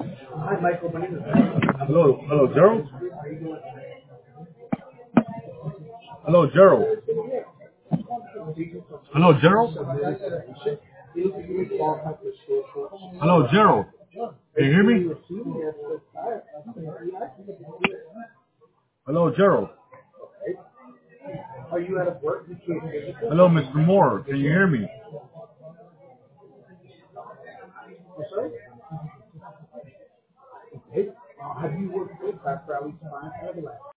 Hi, Michael. My name is Hello, Gerald. Hello, Gerald. Hello, Gerald. Hello, Gerald. Can you hear me? Hello, Gerald. Are you out of work? You can't hear me. Hello, Mr. Moore. Can you hear me? I'm sorry? Have you worked with back for at least 5 hours?